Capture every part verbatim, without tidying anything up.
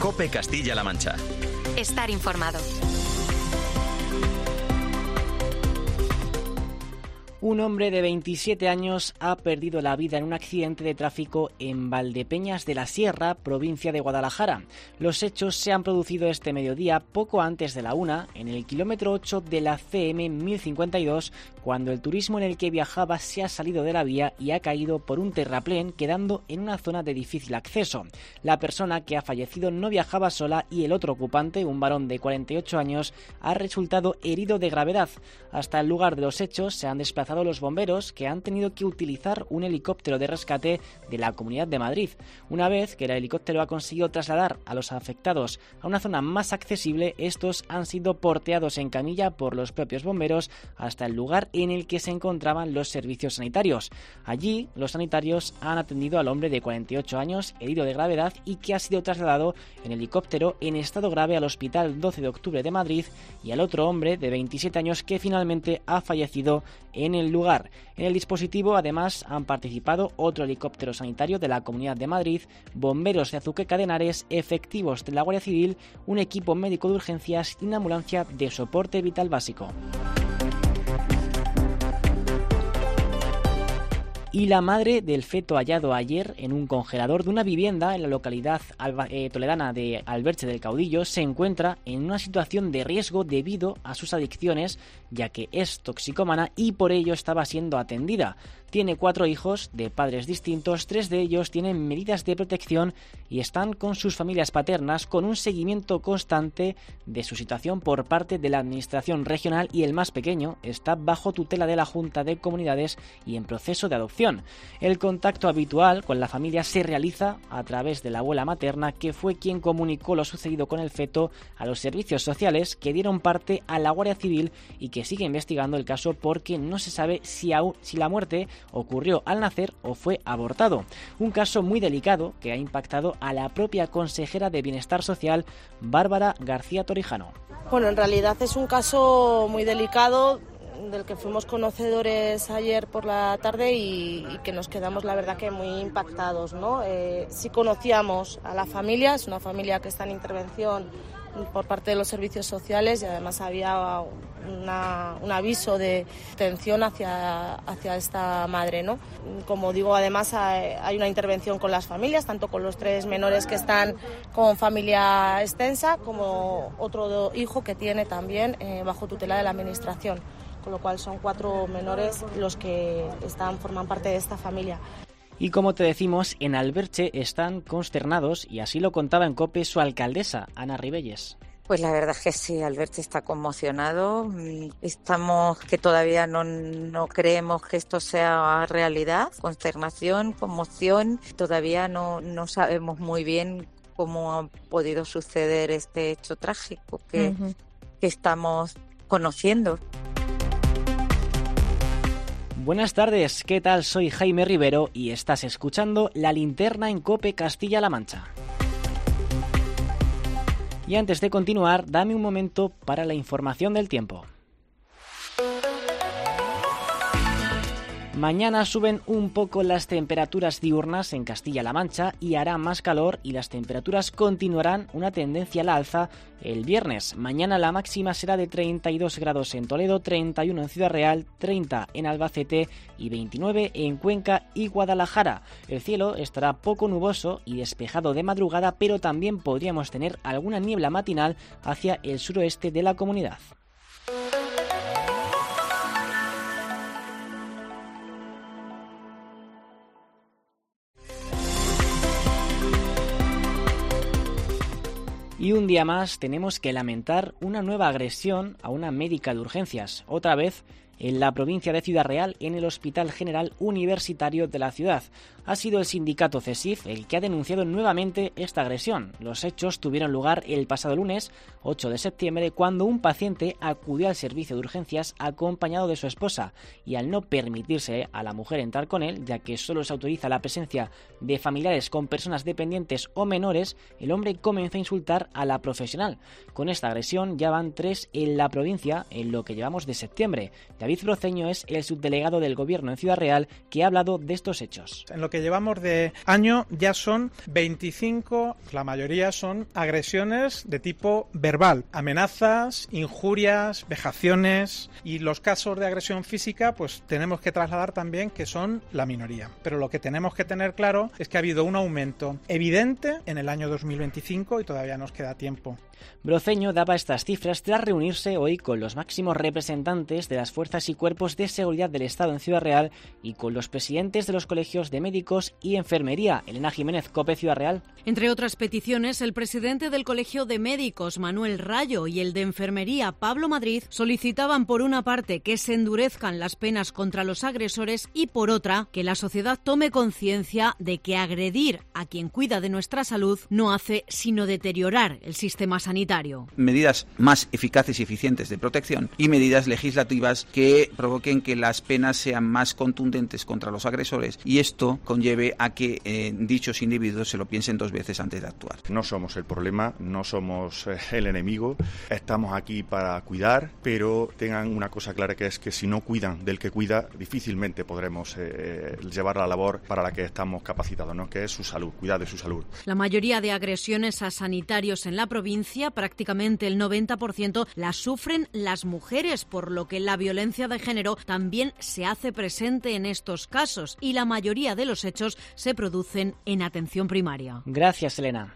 COPE Castilla-La Mancha. Estar informado. Un hombre de veintisiete años ha perdido la vida en un accidente de tráfico en Valdepeñas de la Sierra, provincia de Guadalajara. Los hechos se han producido este mediodía, poco antes de la una, en el kilómetro ocho de la C M mil cincuenta y dos, cuando el turismo en el que viajaba se ha salido de la vía y ha caído por un terraplén, quedando en una zona de difícil acceso. La persona que ha fallecido no viajaba sola y el otro ocupante, un varón de cuarenta y ocho años, ha resultado herido de gravedad. Hasta el lugar de los hechos se han desplazado los bomberos, que han tenido que utilizar un helicóptero de rescate de la Comunidad de Madrid. Una vez que el helicóptero ha conseguido trasladar a los afectados a una zona más accesible, estos han sido porteados en camilla por los propios bomberos hasta el lugar en el que se encontraban los servicios sanitarios. Allí, los sanitarios han atendido al hombre de cuarenta y ocho años, herido de gravedad, y que ha sido trasladado en helicóptero en estado grave al Hospital doce de octubre de Madrid, y al otro hombre de veintisiete años que finalmente ha fallecido en el lugar. En el dispositivo además han participado otro helicóptero sanitario de la Comunidad de Madrid, bomberos de Azuqueca de Henares, efectivos de la Guardia Civil, un equipo médico de urgencias y una ambulancia de soporte vital básico. Y la madre del feto hallado ayer en un congelador de una vivienda en la localidad alba, eh, toledana de Alberche del Caudillo se encuentra en una situación de riesgo debido a sus adicciones, ya que es toxicómana y por ello estaba siendo atendida. Tiene cuatro hijos de padres distintos, tres de ellos tienen medidas de protección y están con sus familias paternas, con un seguimiento constante de su situación por parte de la Administración regional, y el más pequeño está bajo tutela de la Junta de Comunidades y en proceso de adopción. El contacto habitual con la familia se realiza a través de la abuela materna, que fue quien comunicó lo sucedido con el feto a los servicios sociales, que dieron parte a la Guardia Civil y que sigue investigando el caso porque no se sabe si, aún, si la muerte ocurrió al nacer o fue abortado. Un caso muy delicado que ha impactado a la propia consejera de Bienestar Social, Bárbara García Torijano. Bueno, en realidad es un caso muy delicado del que fuimos conocedores ayer por la tarde y, y que nos quedamos, la verdad, que muy impactados, ¿no? Eh, sí conocíamos a la familia, es una familia que está en intervención por parte de los servicios sociales y además había una, un aviso de atención hacia, hacia esta madre, ¿no? Como digo, además hay, hay una intervención con las familias, tanto con los tres menores que están con familia extensa como otro hijo que tiene también eh, bajo tutela de la Administración, con lo cual son cuatro menores los que están forman parte de esta familia. Y como te decimos, en Alberche están consternados y así lo contaba en COPE su alcaldesa, Ana Ribelles. Pues la verdad es que sí, Alberche está conmocionado. Estamos que todavía no, no creemos que esto sea realidad. Consternación, conmoción. Todavía no, no sabemos muy bien cómo ha podido suceder este hecho trágico que, uh-huh. que estamos conociendo. Buenas tardes, ¿qué tal? Soy Jaime Rivero y estás escuchando La Linterna en COPE Castilla-La Mancha. Y antes de continuar, dame un momento para la información del tiempo. Mañana suben un poco las temperaturas diurnas en Castilla-La Mancha y hará más calor, y las temperaturas continuarán una tendencia a la alza el viernes. Mañana la máxima será de treinta y dos grados en Toledo, treinta y uno en Ciudad Real, treinta en Albacete y veintinueve en Cuenca y Guadalajara. El cielo estará poco nuboso y despejado de madrugada, pero también podríamos tener alguna niebla matinal hacia el suroeste de la comunidad. Y un día más tenemos que lamentar una nueva agresión a una médica de urgencias, otra vez en la provincia de Ciudad Real, en el Hospital General Universitario de la ciudad. Ha sido el sindicato CESIF el que ha denunciado nuevamente esta agresión. Los hechos tuvieron lugar el pasado lunes, ocho de septiembre, cuando un paciente acudió al servicio de urgencias acompañado de su esposa, y al no permitirse a la mujer entrar con él, ya que solo se autoriza la presencia de familiares con personas dependientes o menores, el hombre comenzó a insultar a la profesional. Con esta agresión ya van tres en la provincia en lo que llevamos de septiembre. David Broceño es el subdelegado del Gobierno en Ciudad Real que ha hablado de estos hechos. En lo que llevamos de año ya son veinticinco, la mayoría son agresiones de tipo verbal, amenazas, injurias, vejaciones, y los casos de agresión física pues tenemos que trasladar también que son la minoría. Pero lo que tenemos que tener claro es que ha habido un aumento evidente en el año dos mil veinticinco y todavía nos queda tiempo. Broceño daba estas cifras tras reunirse hoy con los máximos representantes de las fuerzas y cuerpos de seguridad del Estado en Ciudad Real y con los presidentes de los colegios de médicos y enfermería. Elena Jiménez, COPE Ciudad Real. Entre otras peticiones, el presidente del Colegio de Médicos, Manuel Rayo, y el de Enfermería, Pablo Madrid, solicitaban por una parte que se endurezcan las penas contra los agresores y por otra que la sociedad tome conciencia de que agredir a quien cuida de nuestra salud no hace sino deteriorar el sistema sanitario. Medidas más eficaces y eficientes de protección y medidas legislativas que provoquen que las penas sean más contundentes contra los agresores y esto conlleve a que eh, dichos individuos se lo piensen dos veces antes de actuar. No somos el problema, no somos eh, el enemigo, estamos aquí para cuidar, pero tengan una cosa clara que es que si no cuidan del que cuida, difícilmente podremos eh, llevar la labor para la que estamos capacitados, ¿no? Que es su salud, cuidar de su salud. La mayoría de agresiones a sanitarios en la provincia, prácticamente el noventa por ciento, las sufren las mujeres, por lo que la violencia de género también se hace presente en estos casos y la mayoría de los hechos se producen en atención primaria. Gracias, Elena.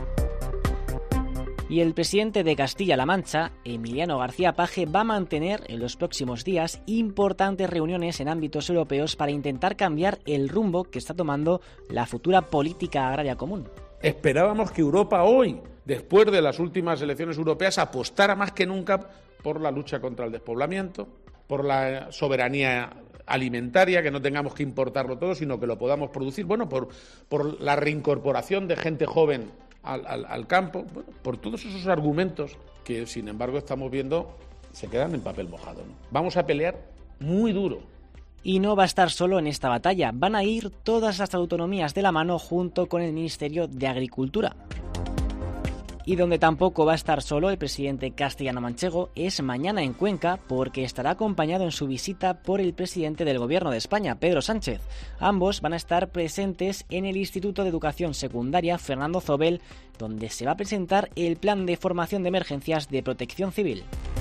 Y el presidente de Castilla-La Mancha, Emiliano García Paje, va a mantener en los próximos días importantes reuniones en ámbitos europeos para intentar cambiar el rumbo que está tomando la futura política agraria común. Esperábamos que Europa hoy, después de las últimas elecciones europeas, apostara más que nunca por la lucha contra el despoblamiento, por la soberanía alimentaria, que no tengamos que importarlo todo, sino que lo podamos producir, bueno, por, por la reincorporación de gente joven al, al, al campo, bueno, por todos esos argumentos que, sin embargo, estamos viendo se quedan en papel mojado, ¿no? Vamos a pelear muy duro. Y no va a estar solo en esta batalla, van a ir todas las autonomías de la mano junto con el Ministerio de Agricultura. Y donde tampoco va a estar solo el presidente castellano-manchego es mañana en Cuenca, porque estará acompañado en su visita por el presidente del Gobierno de España, Pedro Sánchez. Ambos van a estar presentes en el Instituto de Educación Secundaria Fernando Zobel, donde se va a presentar el Plan de Formación de Emergencias de Protección Civil.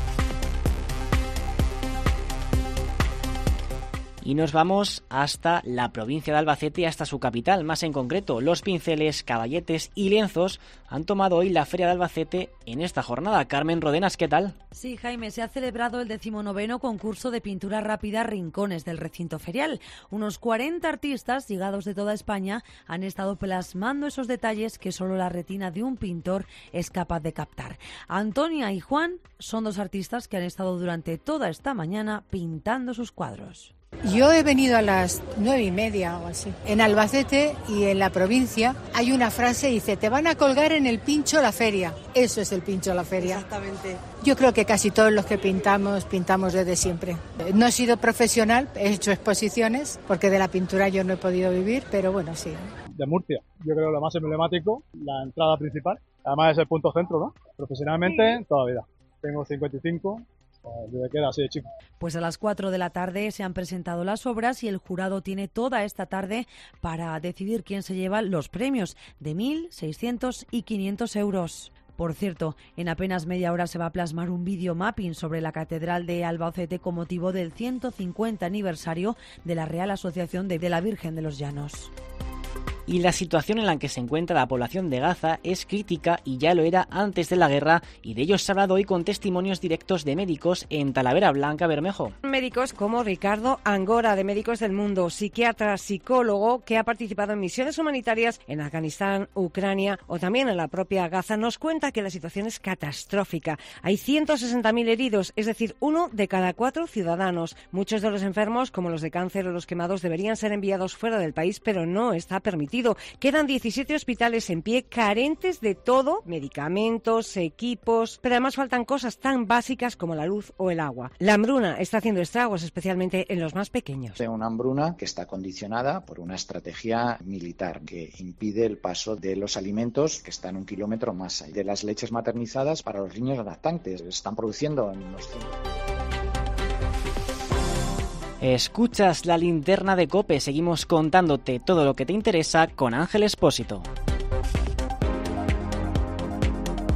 Y nos vamos hasta la provincia de Albacete, hasta su capital, más en concreto. Los pinceles, caballetes y lienzos han tomado hoy la Feria de Albacete en esta jornada. Carmen Rodenas, ¿qué tal? Sí, Jaime, se ha celebrado el decimonoveno concurso de pintura rápida Rincones del recinto ferial. Unos cuarenta artistas llegados de toda España han estado plasmando esos detalles que solo la retina de un pintor es capaz de captar. Antonia y Juan son dos artistas que han estado durante toda esta mañana pintando sus cuadros. Yo he venido a las nueve y media o así. En Albacete y en la provincia hay una frase, dice, te van a colgar en el pincho la feria. Eso es el pincho la feria. Exactamente. Yo creo que casi todos los que pintamos, pintamos desde siempre. No he sido profesional, he hecho exposiciones, porque de la pintura yo no he podido vivir, pero bueno, sí. De Murcia, yo creo lo más emblemático, la entrada principal. Además es el punto centro, ¿no? Profesionalmente, toda la vida. Tengo cincuenta y cinco. Desde que era así de chico. Pues a las cuatro de la tarde se han presentado las obras y el jurado tiene toda esta tarde para decidir quién se lleva los premios de mil, seiscientos y quinientos euros. Por cierto, en apenas media hora se va a plasmar un video mapping sobre la Catedral de Albacete con motivo del ciento cincuenta aniversario de la Real Asociación de la Virgen de los Llanos. Y la situación en la que se encuentra la población de Gaza es crítica y ya lo era antes de la guerra, y de ello se ha hablado hoy con testimonios directos de médicos en Talavera. Blanca Bermejo. Médicos como Ricardo Angora, de Médicos del Mundo, psiquiatra, psicólogo, que ha participado en misiones humanitarias en Afganistán, Ucrania o también en la propia Gaza, nos cuenta que la situación es catastrófica. Hay ciento sesenta mil heridos, es decir, uno de cada cuatro ciudadanos. Muchos de los enfermos, como los de cáncer o los quemados, deberían ser enviados fuera del país, pero no está permitido. Quedan diecisiete hospitales en pie, carentes de todo, medicamentos, equipos, pero además faltan cosas tan básicas como la luz o el agua. La hambruna está haciendo estragos, especialmente en los más pequeños. Una hambruna que está condicionada por una estrategia militar que impide el paso de los alimentos que están un kilómetro más allá. De las leches maternizadas para los niños lactantes, están produciendo en los Escuchas la linterna de COPE, seguimos contándote todo lo que te interesa con Ángel Expósito.